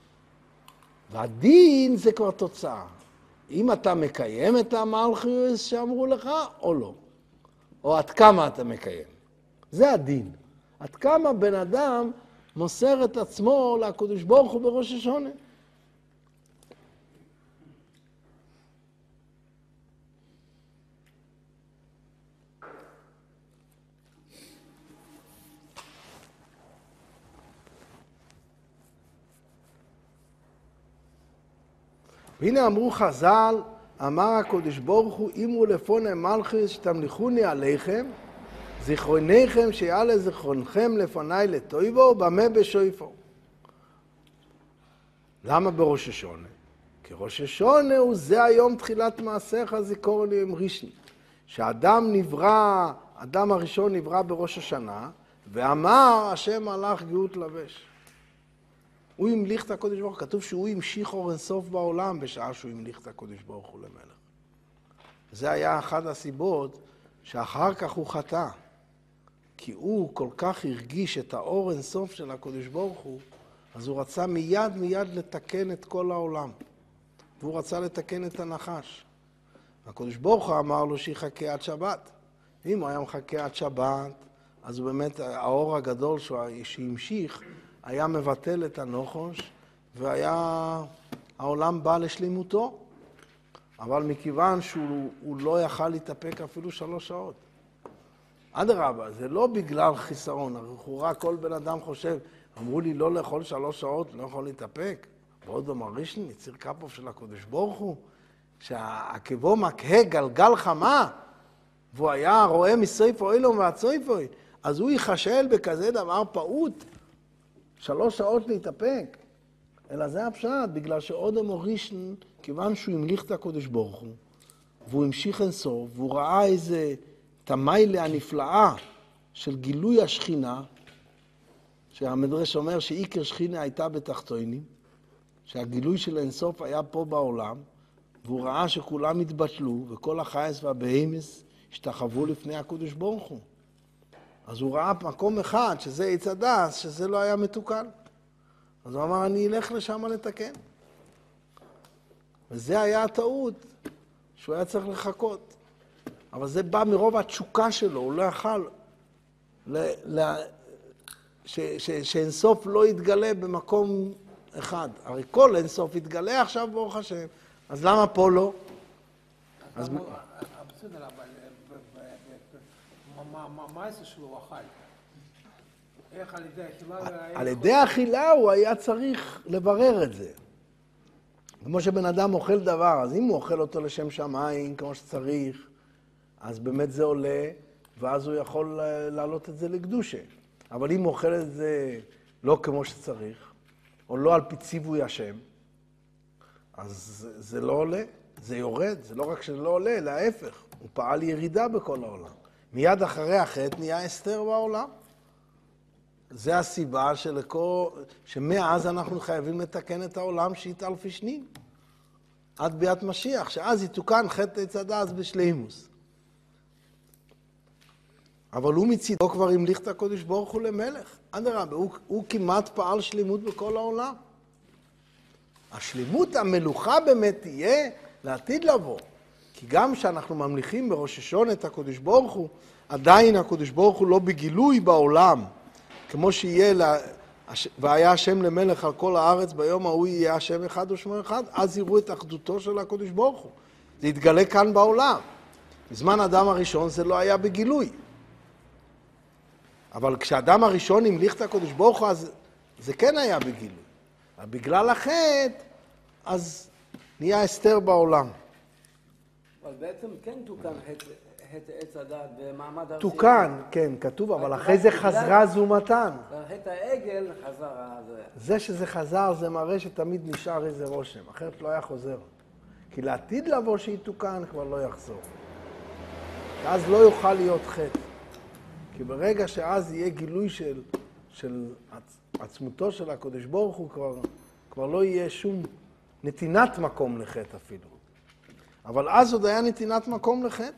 A: והדין זה כבר תוצאה. אם אתה מקיים את המלכוס שאמרו לך או לא. או עד כמה אתה מקיים. זה הדין. עד כמה בן אדם מוסר את עצמו לקדוש ברוך הוא בראש השונה. והנה אמרו חז"ל, אמר הקדוש ברוך הוא, אם הוא לפני מלכוס שתמליכוני עליכם, זיכרונכם שיעלה זיכרונכם לפני לטויבו, במה בשויפו. למה בראש השונה? כי ראש השונה הוא זה היום תחילת מעשיך זיכרוני עם רישני. שהאדם נברא, האדם הראשון נברא בראש השנה, ואמר השם מלאך גאות לבש. הוא המליך את הקדוש ברוך הוא, כתוב שהוא המשיך אור אינסוף בעולם בשעה שהוא המליך את הקדוש ברוך הוא למלך. זה היה אחת הסיבות שאחר כך הוא חטא. כי הוא כל כך הרגיש את האור אינסוף של הקדוש ברוך הוא, אז הוא רצה מיד לתקן את כל העולם. והוא רצה לתקן את הנחש. הקדוש ברוך הוא אמר לו שיחכה עד שבת. אם הוא היה מחכה עד שבת, אז באמת האור הגדול שהמשיך, היה מבטל את הנוחש, העולם בא לשלימותו. אבל מכיוון שהוא לא יכל להתאפק אפילו 3 שעות. אדרבה, זה לא בגלל חיסרון. לכאורה כל בן אדם חושב, אמרו לי לא לאכול 3 שעות, לא יכול להתאפק. ועוד במרישן, יציר כפוף של הקדוש ברוך הוא, שהעקבו מקהה גלגל חמה, והוא היה רואה מסויפו אילום והצויפוי, אז הוא יחשל בכזה דבר פעוט, 3 שעות להתאפק. אלא זה הפשט, בגלל שעוד המורישן, כיוון שהוא המליך את הקדוש ברוך הוא, והוא המשיך אינסוף, והוא ראה איזה תמיילה הנפלאה של גילוי השכינה, שהמדרש אומר שעיקר שכינה הייתה בתחתונים, שהגילוי של אינסוף היה פה בעולם, והוא ראה שכולם התבטלו, וכל החייס והבהמס השתחוו לפני הקדוש ברוך הוא. אז הוא ראה מקום אחד, שזה עץ הדעת, שזה לא היה מתוקן. אז הוא אמר, אני אלך לשם לתקן. וזה היה הטעות, שהוא היה צריך לחכות. אבל זה בא מרוב התשוקה שלו, הוא לא יכל שאינסוף לא יתגלה במקום אחד. הרי כל אינסוף יתגלה עכשיו ברוך השם. אז למה פה לא?
B: בסדר, אבל מה זה שלו אכל? איך על ידי אכילה?
A: על ידי האכילה הוא היה צריך לברר את זה. כמו שבן אדם אוכל דבר, אז אם הוא אוכל אותו לשם שמיים כמו שצריך, אז באמת זה עולה, ואז הוא יכול להעלות את זה לקדושה. אבל אם הוא אוכל את זה לא כמו שצריך, או לא על פי ציווי השם, אז זה לא עולה, זה יורד. זה לא רק שזה לא עולה, אלא ההפך. הוא פעל ירידה בכל העולם. מיד אחרי החטא נהיה אסתר בעולם. זה הסיבה שמאז אנחנו חייבים לתקן את העולם שיתעל פשנין. עד ביאת משיח, שאז יתוקן חטא עץ הדעת בשלימוס. אבל הוא מצידו כבר המליך את הקדוש ברוך הוא למלך. אדרבה, הוא כמעט פעל שלימות בכל העולם. השלימות המלוכה באמת תהיה לעתיד לבוא. כי גם שאנחנו ממליכים בראש השונה את הקדוש ברוך הוא, עדיין הקדוש ברוך הוא לא בגילוי בעולם. כמו שיהיה, והיה השם למלך על כל הארץ, ביום ההוא יהיה השם אחד ושמו אחד, אז יראו את אחדותו של הקדוש ברוך הוא. זה יתגלה כאן בעולם. בזמן האדם הראשון זה לא היה בגילוי. אבל כשאדם הראשון המליך את הקדוש ברוך הוא, אז זה כן היה בגילוי. אבל בגלל החטא, אז נהיה אסתר בעולם.
E: אבל בעצם כן תוקן חטא עץ הדעת במעמד הר סיני.
A: תוקן, כן, כתוב, אבל אחרי זה חזרה זומתן.
E: חטא העגל חזר.
A: זה שזה חזר, זה מראה שתמיד נשאר איזה רושם, אחרת לא היה חוזר. כי לעתיד לבוא שיתוקן כבר לא יחזור. אז לא יוכל להיות חטא. כי ברגע שאז יהיה גילוי של עצמותו של הקדוש ברוך הוא, כבר לא יהיה שום נתינת מקום לחטא אפילו. אבל אז עוד היה נתינת מקום לחטא.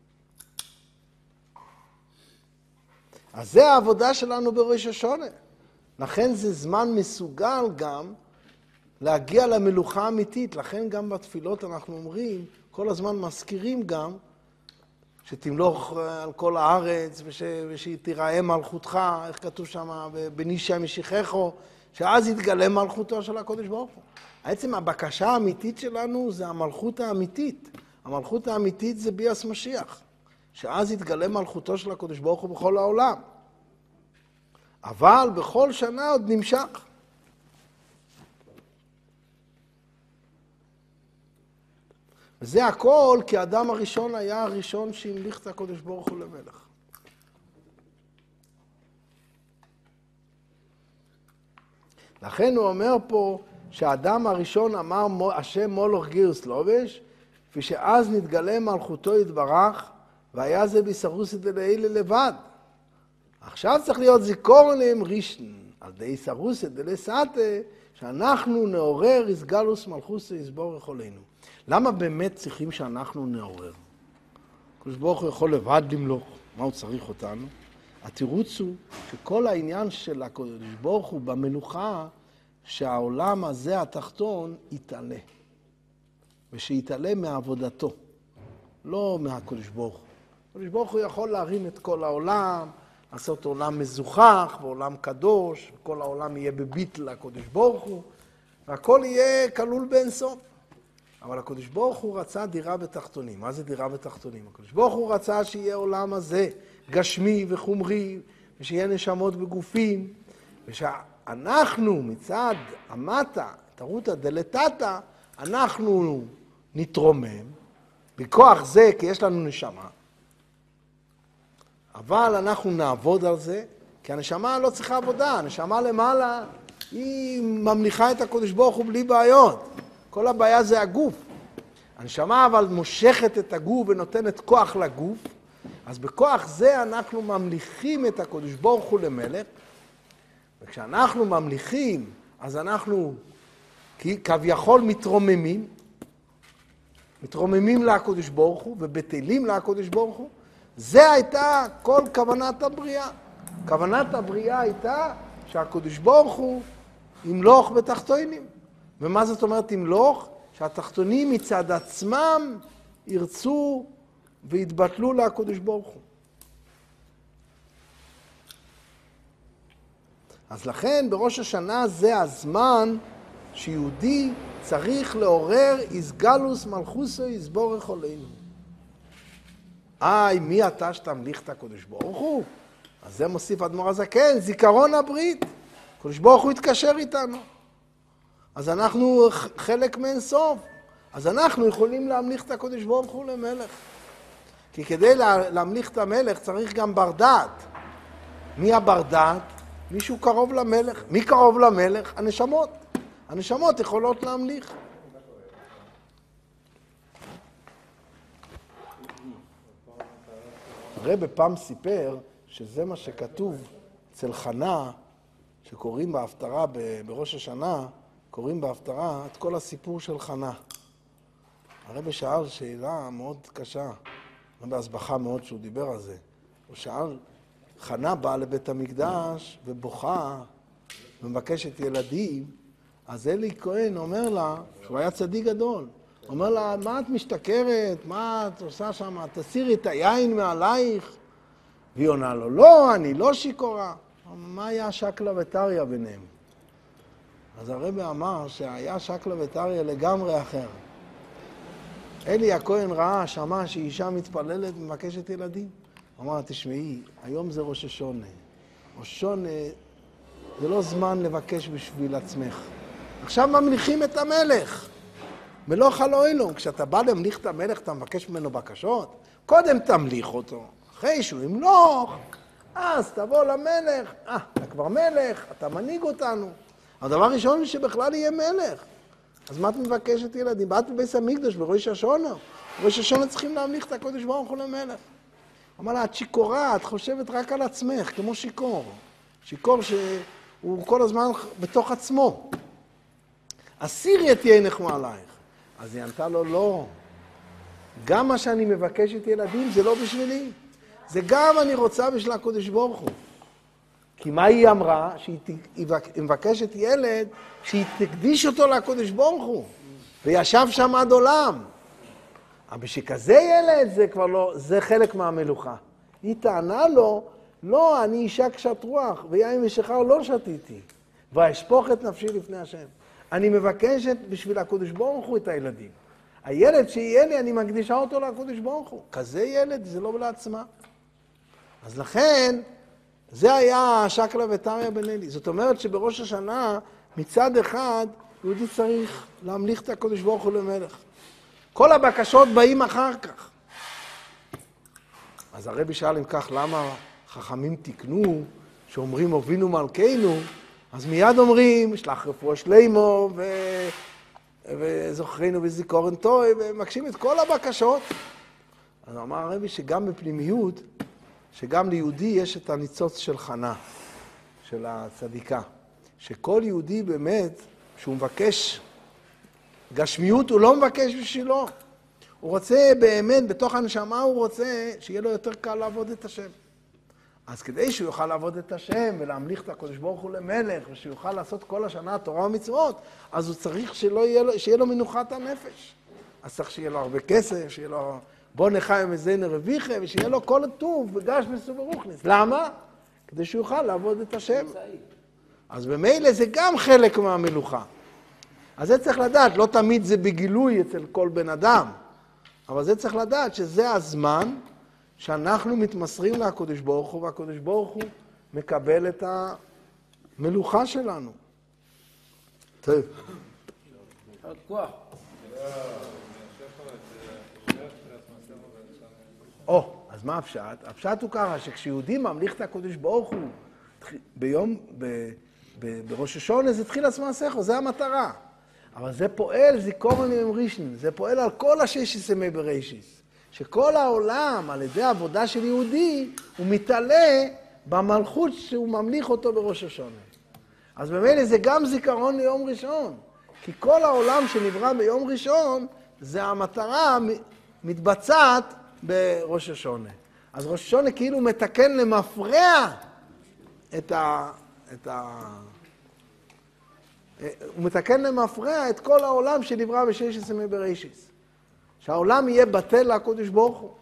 A: אז זה העבודה שלנו בראש השונה. לכן זה זמן מסוגל גם להגיע למלוכה האמיתית. לכן גם בתפילות אנחנו אומרים, כל הזמן מזכירים גם, שתמלוך על כל הארץ ושתיראה מלכותך, איך כתוב שם, בנישה משיחךו, שאז יתגלה מלכותו של הקדוש ברוך הוא. בעצם הבקשה האמיתית שלנו זה המלכות האמיתית. המלכות האמיתית זה ביאס משיח, שאז יתגלה מלכותו של הקדוש ברוך הוא בכל העולם. אבל בכל שנה עוד נמשך. וזה הכל כי האדם הראשון היה הראשון שהמליך את הקדוש ברוך הוא למלך. לכן הוא אומר פה שהאדם הראשון אמר השם מולך גירס לובש, ושאז נתגלה מלכותו יתברך, והיה זה בישרוסא דלעילא לבד. עכשיו צריך להיות זיכרונם ראשון, על די בישרוסא דלסתא, שאנחנו נעורר איסגלוס מלכוסא יסבורך עלינו. למה באמת צריכים שאנחנו נעורר? הקדוש ברוך הוא יכול לבד למלוך, מה הוא צריך אותנו? התירוץ הוא שכל העניין של הקדוש ברוך הוא במלוכה, שהעולם הזה התחתון יתעלה, ושיתעלה מעבודתו, לא מהקדוש ברוך הוא. הקדוש ברוך הוא יכול להרים את כל העולם, לעשות עולם מזוכח ועולם קדוש, וכל העולם יהיה בביט לקדוש ברוך הוא, והכל יהיה כלול באינסוף. אבל הקדוש ברוך הוא רצה דירה בתחתונים. מה זה דירה בתחתונים? הקדוש ברוך הוא רצה שיהיה עולם הזה גשמי וחומרי, ושיהיה נשמות בגופים, ושאנחנו מצד המטה, תרותא דלתתא, אנחנו נתרומם, בכוח זה כי יש לנו נשמה, אבל אנחנו נעבוד על זה, כי הנשמה לא צריכה עבודה, הנשמה למעלה היא ממליכה את הקדוש ברוך הוא בלי בעיות. כל הבעיה זה הגוף. הנשמה אבל מושכת את הגוף ונותנת כוח לגוף, אז בכוח זה אנחנו ממליכים את הקדוש ברוך הוא למלך, וכשאנחנו ממליכים, אז אנחנו כביכול מתרוממים לקדוש ברוך הוא ובטלים לקדוש ברוך הוא. זה הייתה כל כוונת הבריאה. כוונת הבריאה הייתה שהקדוש ברוך הוא ימלוך בתחתונים. ומה זאת אומרת ימלוך? שהתחתונים מצד עצמם ירצו ויתבטלו לקדוש ברוך הוא. אז לכן בראש השנה זה הזמן שיהודי צריך לעורר איסגלוס מלכוסו יסבורך עלינו. מי אתה שתמליך את הקדוש ברוך הוא? אז זה מוסיף אדמו"ר הזקן, זיכרון הברית. הקדוש ברוך הוא יתקשר איתנו. אז אנחנו חלק מאין סוף. אז אנחנו יכולים להמליך את הקדוש ברוך הוא למלך. כי כדי להמליך את המלך צריך גם בר דעת. מי הבר דעת? מישהו קרוב למלך. מי קרוב למלך? הנשמות. הנשמות יכולות להמליך. הרב פעם סיפר שזה מה שכתוב אצל חנה, שקוראים בהפטרה בראש השנה, קוראים בהפטרה את כל הסיפור של חנה. הרב שאל שאלה מאוד קשה, בהסבכה מאוד שהוא דיבר על זה. הוא שאל, חנה באה לבית המקדש ובוכה ומבקשת ילדים, אז אלי כהן אומר לה, שהוא היה צדיק גדול, אומר לה, מה את משתכרת? מה את עושה שם? תסירי את היין מעלייך. והיא עונה לו, לא, אני לא שיכורה. מה היה שקלה וטריה ביניהם? אז הרב אמר שהיה שקלה וטריה לגמרי אחר. אלי הכהן ראה, שמע שאישה מתפללת ומבקשת ילדים. הוא אמר, תשמעי, היום זה ראש השונה. ראש השונה זה לא זמן לבקש בשביל עצמך. עכשיו ממליכים את המלך. מלוך על אוהלו. כשאתה בא להמליך את המלך, אתה מבקש ממנו בקשות. קודם תמליך אותו. אחרי שהוא ימלוך, אז תבוא למלך. אתה כבר מלך, אתה מנהיג אותנו. הדבר הראשון הוא שבכלל יהיה מלך. אז מה את מבקשת ילדים? באת בבית המקדש בראש השונה. בראש השונה צריכים להמליך את הקדוש ברוך הוא למלך. אמר לה, את שיכורה, את חושבת רק על עצמך, כמו שיקור. שיקור שהוא כל הזמן בתוך עצמו. הסירי את יינך מעלייך. אז היא ענתה לו, לא. גם מה שאני מבקשת ילדים זה לא בשבילי. זה גם אני רוצה בשביל הקדוש ברוך הוא. כי מה היא אמרה? שהיא מבקשת ילד, שהיא תקדיש אותו לקדוש ברוך הוא. וישב שם עד עולם. אבל שכזה ילד זה כבר לא, זה חלק מהמלוכה. היא טענה לו, לא, אני אישה קשת רוח, ויין ושחר לא שתיתי. ואשפוך את נפשי לפני השם. אני מבקשת בשביל הקדוש ברוך הוא את הילדים. הילד שיהיה לי, אני מקדישה אותו לקדוש ברוך הוא. כזה ילד, זה לא לעצמה. אז לכן, זה היה שקלה וטריה בן אלי. זאת אומרת שבראש השנה, מצד אחד, יהודי צריך להמליך את הקדוש ברוך הוא למלך. כל הבקשות באים אחר כך. אז הרבי שאל אם כך, למה חכמים תקנו, שאומרים הובינו מלכנו, אז מיד אומרים, שלח רפואה שלמה, וזוכרנו וזיכרון טוב, ומקשים את כל הבקשות. אז אמר הרבי שגם בפנימיות, שגם ליהודי יש את הניצוץ של חנה, של הצדיקה. שכל יהודי באמת, שהוא מבקש גשמיות, הוא לא מבקש בשבילו. הוא רוצה באמת, בתוך הנשמה הוא רוצה שיהיה לו יותר קל לעבוד את השם. אז כדי שהוא יוכל לעבוד את השם ולהמליך את הקדוש ברוך הוא למלך, ושיוכל לעשות כל השנה תורה ומצוות, אז הוא צריך שיהיה לו מנוחת הנפש. אז צריך שיהיה לו הרבה כסף, שיהיה לו בוא נחי ומזיין רוויחה, ושיהיה לו כל הטוב וגש וסוברוכניס. למה? כדי שהוא יוכל לעבוד את השם. אז במילא זה גם חלק מהמלוכה. אז זה צריך לדעת, לא תמיד זה בגילוי אצל כל בן אדם, אבל זה צריך לדעת שזה הזמן שאנחנו מתמסרים לקדוש ברוך הוא, והקדוש ברוך הוא מקבל את המלוכה שלנו. טוב.
E: עוד כוח.
A: אז מה הפשט? הפשט הוא ככה, שכשיהודי ממליך את הקדוש ברוך הוא, בראש השונה זה התחיל עצמה סכו, זה המטרה. אבל זה פועל זיכרון עם ראשון, זה פועל על כל השש ימי בראשיס. שכל העולם, על ידי העבודה של יהודי, הוא מתעלה במלכות שהוא ממליך אותו בראש השונה. אז במילא זה גם זיכרון ליום ראשון. כי כל העולם שנברא ביום ראשון, זה המטרה מתבצעת בראש השונה. אז ראש השונה כאילו מתקן למפרע הוא מתקן למפרע את כל העולם שנברא ב-16 מבראשית. שהעולם יהיה בטל לקדוש ברוך הוא.